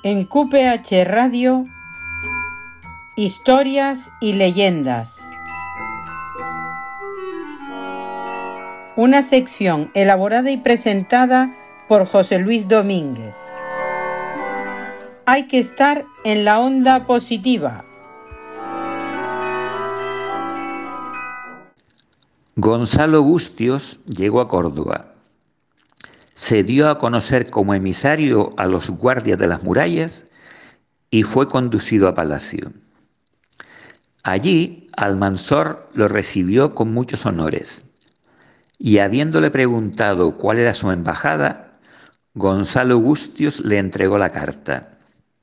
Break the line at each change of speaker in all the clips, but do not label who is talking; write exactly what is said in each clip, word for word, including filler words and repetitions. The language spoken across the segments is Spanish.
En Q P H Radio, Historias y Leyendas. Una sección elaborada y presentada por José Luis Domínguez. Hay que estar en la onda positiva.
Gonzalo Gustios llegó a Córdoba. Se dio a conocer como emisario a los guardias de las murallas y fue conducido a palacio. Allí Almanzor lo recibió con muchos honores, y habiéndole preguntado cuál era su embajada, Gonzalo Gustios le entregó la carta.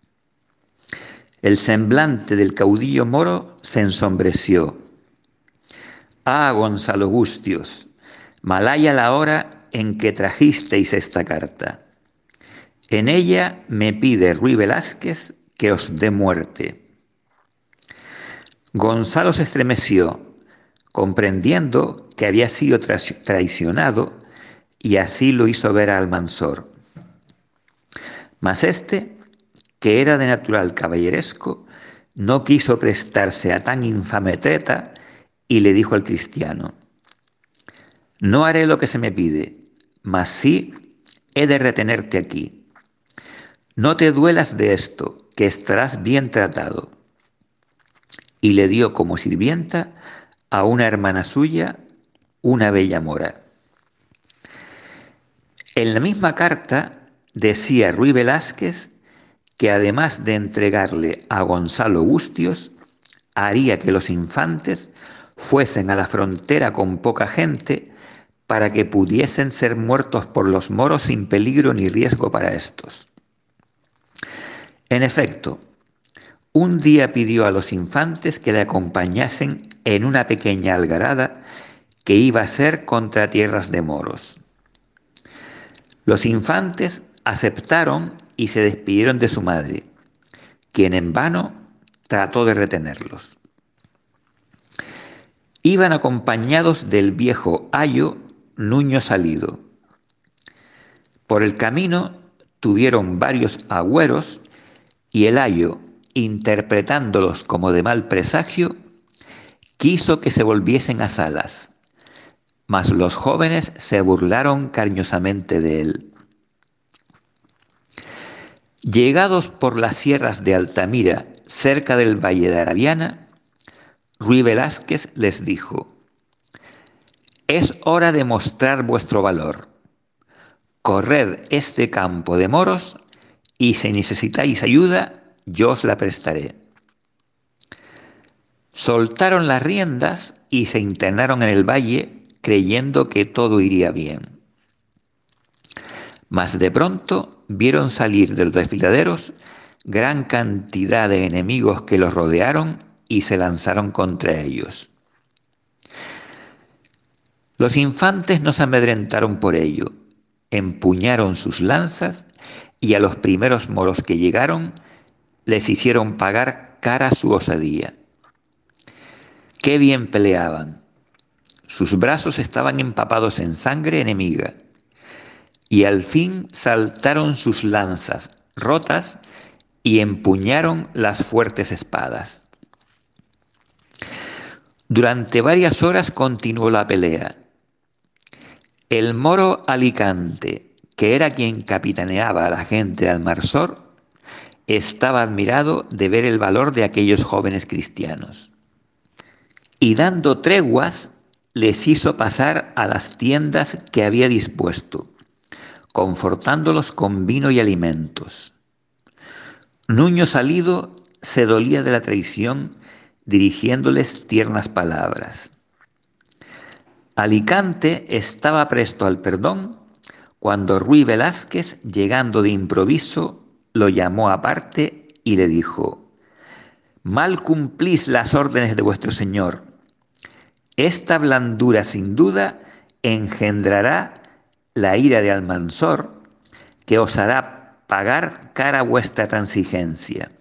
El semblante del caudillo moro se ensombreció. «Ah, Gonzalo Gustios, malhaya la hora en que trajisteis esta carta. En ella me pide Ruy Velázquez que os dé muerte». Gonzalo se estremeció, comprendiendo que había sido traicionado, y así lo hizo ver a Almanzor. Mas éste, que era de natural caballeresco, no quiso prestarse a tan infame treta y le dijo al cristiano: «No haré lo que se me pide, mas sí he de retenerte aquí. No te duelas de esto, que estarás bien tratado». Y le dio como sirvienta a una hermana suya, una bella mora. En la misma carta decía Ruy Velázquez que además de entregarle a Gonzalo Gustios, haría que los infantes fuesen a la frontera con poca gente para que pudiesen ser muertos por los moros sin peligro ni riesgo para éstos. En efecto, un día pidió a los infantes que le acompañasen en una pequeña algarada que iba a ser contra tierras de moros. Los infantes aceptaron y se despidieron de su madre, quien en vano trató de retenerlos. Iban acompañados del viejo ayo Nuño Salido. Por el camino tuvieron varios agüeros y el ayo, interpretándolos como de mal presagio, quiso que se volviesen a Salas, mas los jóvenes se burlaron cariñosamente de él. Llegados por las sierras de Altamira, cerca del valle de Arabiana, Ruy Velázquez les dijo: «Es hora de mostrar vuestro valor. Corred este campo de moros y si necesitáis ayuda, yo os la prestaré». Soltaron las riendas y se internaron en el valle, creyendo que todo iría bien. Mas de pronto vieron salir de los desfiladeros gran cantidad de enemigos que los rodearon y se lanzaron contra ellos. Los infantes no se amedrentaron por ello, empuñaron sus lanzas y a los primeros moros que llegaron les hicieron pagar cara su osadía. ¡Qué bien peleaban! Sus brazos estaban empapados en sangre enemiga, y al fin saltaron sus lanzas rotas y empuñaron las fuertes espadas. Durante varias horas continuó la pelea. El moro Alicante, que era quien capitaneaba a la gente de Almanzor, estaba admirado de ver el valor de aquellos jóvenes cristianos. Y dando treguas, les hizo pasar a las tiendas que había dispuesto, confortándolos con vino y alimentos. Nuño Salido se dolía de la traición, dirigiéndoles tiernas palabras. Alicante estaba presto al perdón cuando Ruy Velázquez, llegando de improviso, lo llamó aparte y le dijo: «Mal cumplís las órdenes de vuestro señor. Esta blandura sin duda engendrará la ira de Almanzor, que os hará pagar cara vuestra transigencia».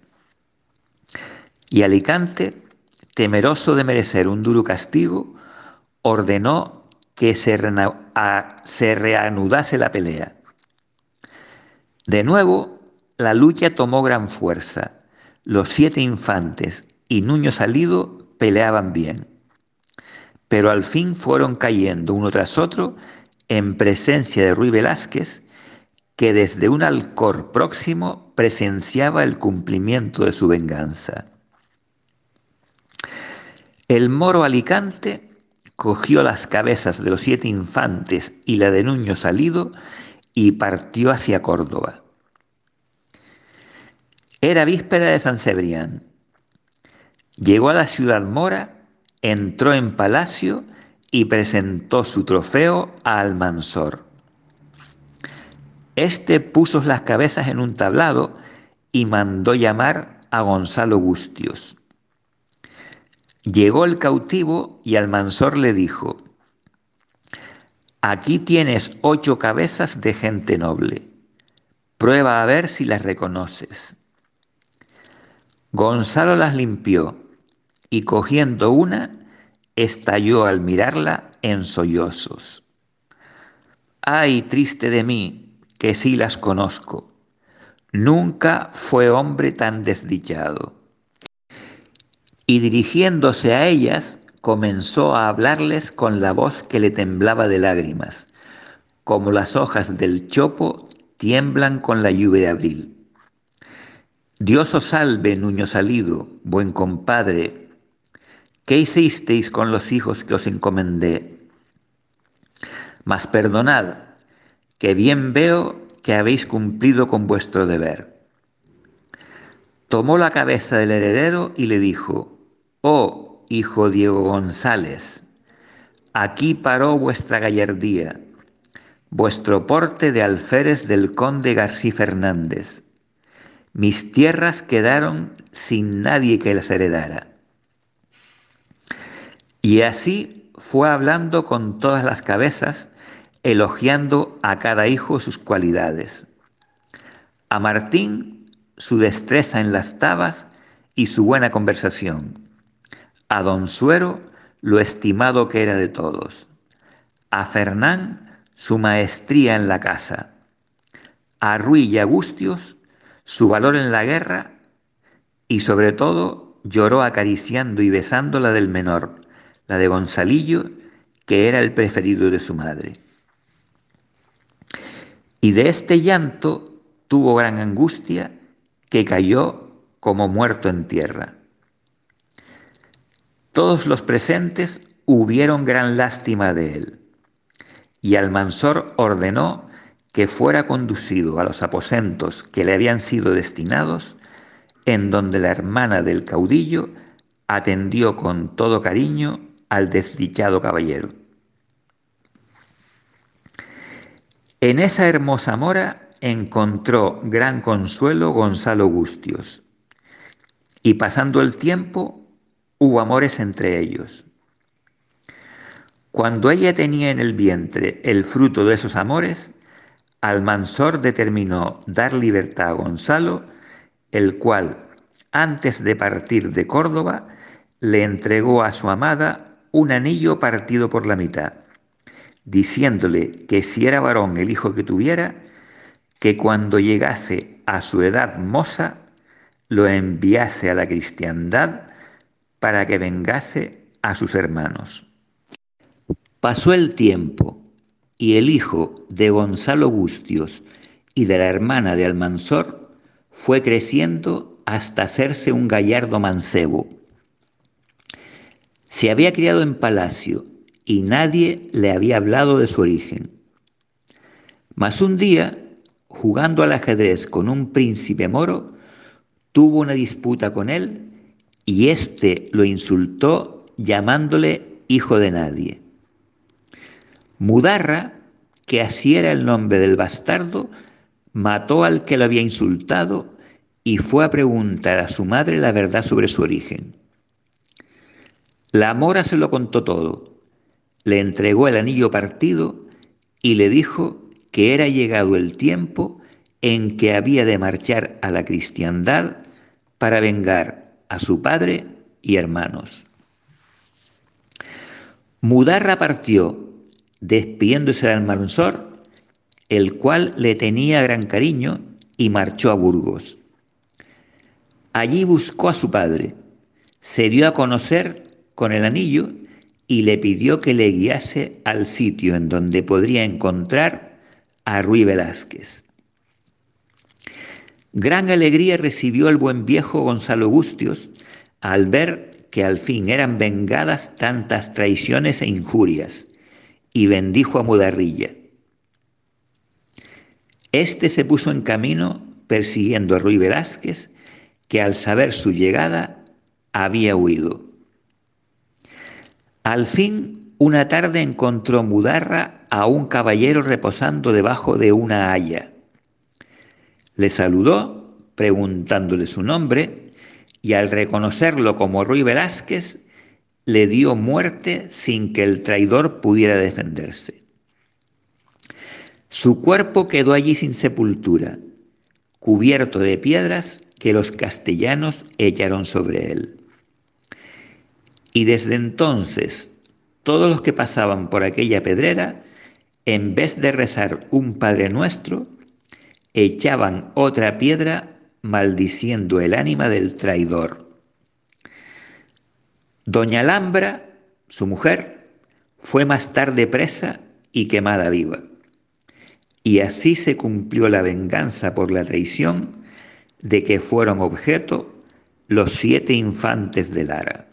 Y Alicante, temeroso de merecer un duro castigo, ordenó que se, rena- a, se reanudase la pelea. De nuevo, la lucha tomó gran fuerza. Los siete infantes y Nuño Salido peleaban bien, pero al fin fueron cayendo uno tras otro en presencia de Ruy Velázquez, que desde un alcor próximo presenciaba el cumplimiento de su venganza. El moro Alicante cogió las cabezas de los siete infantes y la de Nuño Salido y partió hacia Córdoba. Era víspera de San Cebrián. Llegó a la ciudad mora, entró en palacio y presentó su trofeo a Almansor. Este puso las cabezas en un tablado y mandó llamar a Gonzalo Gustios. Llegó el cautivo y Almansor le dijo: «Aquí tienes ocho cabezas de gente noble. Prueba a ver si las reconoces». Gonzalo las limpió y cogiendo una, estalló al mirarla en sollozos. «¡Ay, triste de mí, que sí las conozco! Nunca fue hombre tan desdichado». Y dirigiéndose a ellas, comenzó a hablarles con la voz que le temblaba de lágrimas, como las hojas del chopo tiemblan con la lluvia de abril. «Dios os salve, Nuño Salido, buen compadre. ¿Qué hicisteis con los hijos que os encomendé? Mas perdonad, que bien veo que habéis cumplido con vuestro deber». Tomó la cabeza del heredero y le dijo: «Oh, hijo Diego González, aquí paró vuestra gallardía, vuestro porte de alférez del conde Garcí Fernández. Mis tierras quedaron sin nadie que las heredara». Y así fue hablando con todas las cabezas, elogiando a cada hijo sus cualidades. A Martín su destreza en las tabas y su buena conversación. A don Suero lo estimado que era de todos. A Fernán su maestría en la caza. A Ruy y Agustios su valor en la guerra, y sobre todo lloró acariciando y besando la del menor, la de Gonzalillo, que era el preferido de su madre. Y de este llanto tuvo gran angustia, que cayó como muerto en tierra. Todos los presentes hubieron gran lástima de él, y Almansor ordenó que fuera conducido a los aposentos que le habían sido destinados, en donde la hermana del caudillo atendió con todo cariño al desdichado caballero. En esa hermosa mora encontró gran consuelo Gonzalo Gustios, y pasando el tiempo hubo amores entre ellos. Cuando ella tenía en el vientre el fruto de esos amores, Almansor determinó dar libertad a Gonzalo, el cual, antes de partir de Córdoba, le entregó a su amada un anillo partido por la mitad, diciéndole que si era varón el hijo que tuviera, que cuando llegase a su edad moza, lo enviase a la cristiandad para que vengase a sus hermanos. Pasó el tiempo, y el hijo de Gonzalo Gustios y de la hermana de Almansor fue creciendo hasta hacerse un gallardo mancebo. Se había criado en palacio y nadie le había hablado de su origen. Mas un día, jugando al ajedrez con un príncipe moro, tuvo una disputa con él y éste lo insultó llamándole hijo de nadie. Mudarra, que así era el nombre del bastardo, mató al que lo había insultado y fue a preguntar a su madre la verdad sobre su origen. La mora se lo contó todo, le entregó el anillo partido y le dijo que era llegado el tiempo en que había de marchar a la cristiandad para vengar a su padre y hermanos. Mudarra partió, despidiéndose de Almansor, el cual le tenía gran cariño y marchó a Burgos. Allí buscó a su padre, se dio a conocer con el anillo y le pidió que le guiase al sitio en donde podría encontrar a Ruy Velázquez. Gran alegría recibió el buen viejo Gonzalo Gustios al ver que al fin eran vengadas tantas traiciones e injurias, y bendijo a Mudarrilla. Este se puso en camino persiguiendo a Ruy Velázquez, que al saber su llegada había huido. Al fin, una tarde encontró Mudarra a un caballero reposando debajo de una haya. Le saludó, preguntándole su nombre, y al reconocerlo como Ruy Velázquez, le dio muerte sin que el traidor pudiera defenderse. Su cuerpo quedó allí sin sepultura, cubierto de piedras que los castellanos echaron sobre él. Y desde entonces, todos los que pasaban por aquella pedrera, en vez de rezar un Padre Nuestro, echaban otra piedra maldiciendo el ánima del traidor. Doña Alhambra, su mujer, fue más tarde presa y quemada viva. Y así se cumplió la venganza por la traición de que fueron objeto los siete infantes de Lara.